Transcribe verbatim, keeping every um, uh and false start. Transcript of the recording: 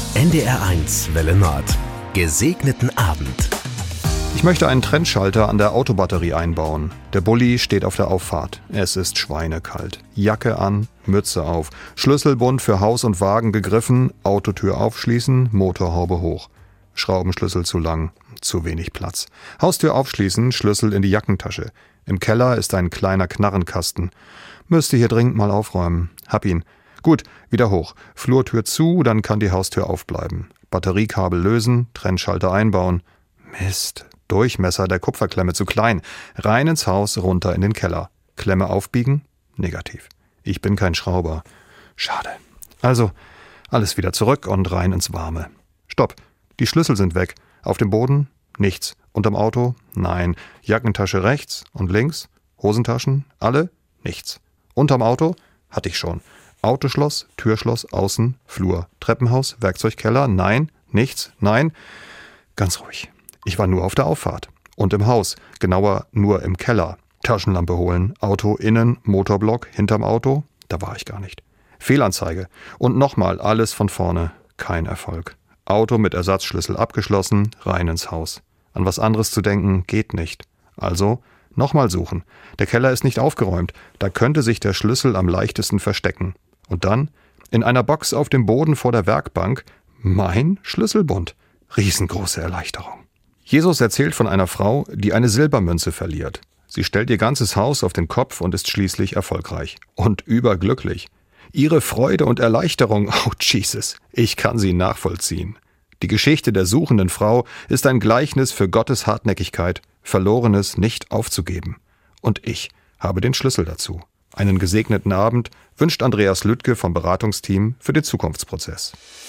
N D R eins Welle Nord. Gesegneten Abend. Ich möchte einen Trennschalter an der Autobatterie einbauen. Der Bulli steht auf der Auffahrt. Es ist schweinekalt. Jacke an, Mütze auf, Schlüsselbund für Haus und Wagen gegriffen, Autotür aufschließen, Motorhaube hoch. Schraubenschlüssel zu lang, zu wenig Platz. Haustür aufschließen, Schlüssel in die Jackentasche. Im Keller ist ein kleiner Knarrenkasten. Müsste hier dringend mal aufräumen. Hab ihn. Gut, wieder hoch. Flurtür zu, dann kann die Haustür aufbleiben. Batteriekabel lösen, Trennschalter einbauen. Mist. Durchmesser der Kupferklemme zu klein. Rein ins Haus, runter in den Keller. Klemme aufbiegen? Negativ. Ich bin kein Schrauber. Schade. Also, alles wieder zurück und rein ins Warme. Stopp. Die Schlüssel sind weg. Auf dem Boden? Nichts. Unterm Auto? Nein. Jackentasche rechts und links? Hosentaschen? Alle? Nichts. Unterm Auto? Hatte ich schon. Autoschloss, Türschloss, außen, Flur. Treppenhaus, Werkzeugkeller? Nein. Nichts? Nein. Ganz ruhig. Ich war nur auf der Auffahrt. Und im Haus, genauer nur im Keller. Taschenlampe holen, Auto innen, Motorblock hinterm Auto, da war ich gar nicht. Fehlanzeige. Und nochmal alles von vorne. Kein Erfolg. Auto mit Ersatzschlüssel abgeschlossen, rein ins Haus. An was anderes zu denken geht nicht. Also nochmal suchen. Der Keller ist nicht aufgeräumt. Da könnte sich der Schlüssel am leichtesten verstecken. Und dann in einer Box auf dem Boden vor der Werkbank mein Schlüsselbund. Riesengroße Erleichterung. Jesus erzählt von einer Frau, die eine Silbermünze verliert. Sie stellt ihr ganzes Haus auf den Kopf und ist schließlich erfolgreich. Und überglücklich. Ihre Freude und Erleichterung, oh Jesus, ich kann sie nachvollziehen. Die Geschichte der suchenden Frau ist ein Gleichnis für Gottes Hartnäckigkeit, Verlorenes nicht aufzugeben. Und ich habe den Schlüssel dazu. Einen gesegneten Abend wünscht Andreas Lüttke vom Beratungsteam für den Zukunftsprozess.